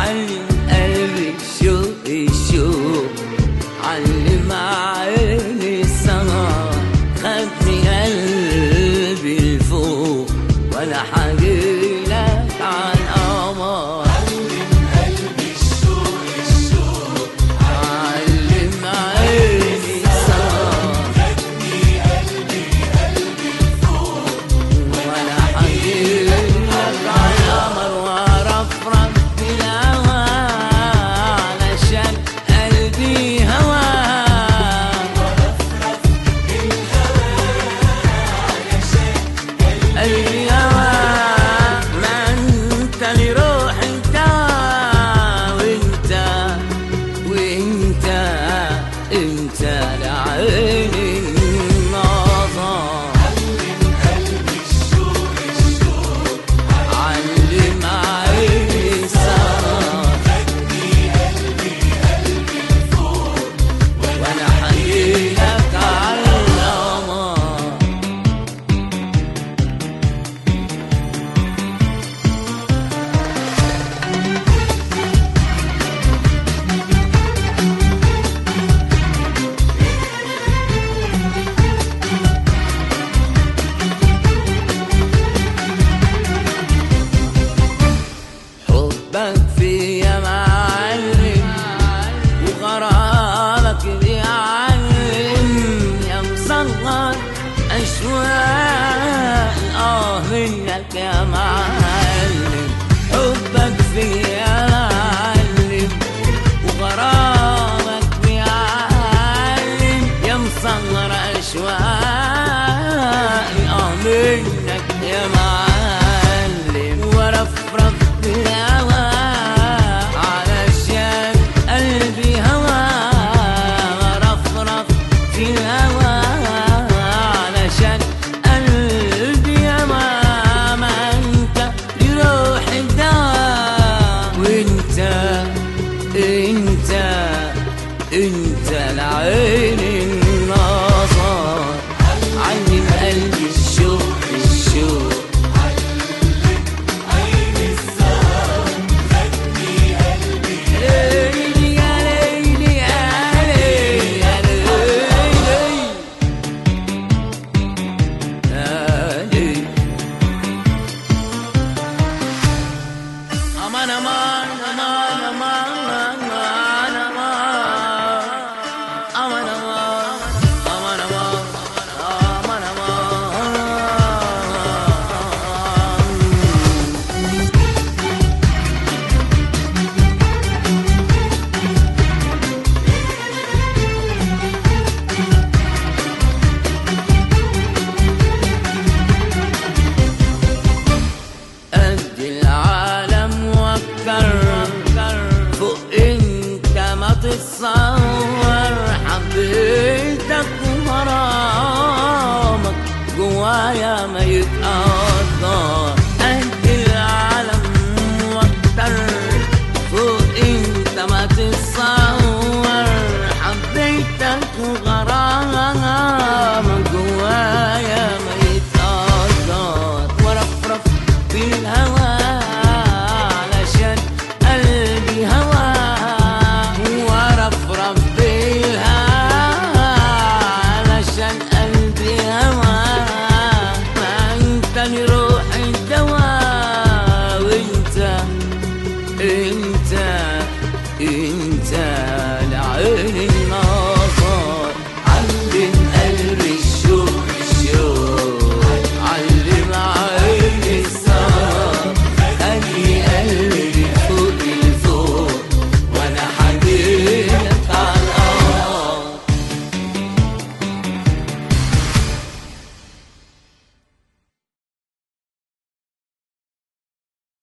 علم قلبي الشوق الشوق، علم عيني السهر، خدني قلبي لفوق وانا حاجيلك عالقمر. علم قلبي الشوق الشوق، علم عيني السهر، خدني قلبي لفوق وانا حاجيلك عالقمر، وارفرف بالهوا علشان قلبي هواك، قلبي هواك. ما انت لروح انت، وانت وانت انت لعيني النظر. علم قلبي الشوق الشوق، علم عيني السهر، خدني قلبي لفوق وانا حاجيلك عالقمر. حبك فيا معلم، وغرامك بيعلم، يا مصغر أشواق منك يا معلم. حبك فيا معلم، وغرامك بيعلم، يا مصغر أشواق منك يا معلم. ورفرف بالهوا علشان قلبي هوا، ورفرف في الهوا علشان قلبي هوا. ما انت لروح الدواء، وانت انت انت لعين النظر. علم قلبي الشوق الشوق، عيني السهر، خدني قلبي ليلي يا ليلي يا ليلي يا ليلي يا ليلي. أمان أمان أمان أمان أمان أمان أمان أمان أمان أمان قد العالم وكر فوق انت ما تتصور. حبيتك وغرامك جوايا ما يتقدر. قد العالم وكر فوق انت ما تتصور. حبيتك وغرامك جوايا ما يتقدر. ورفرف بالهوا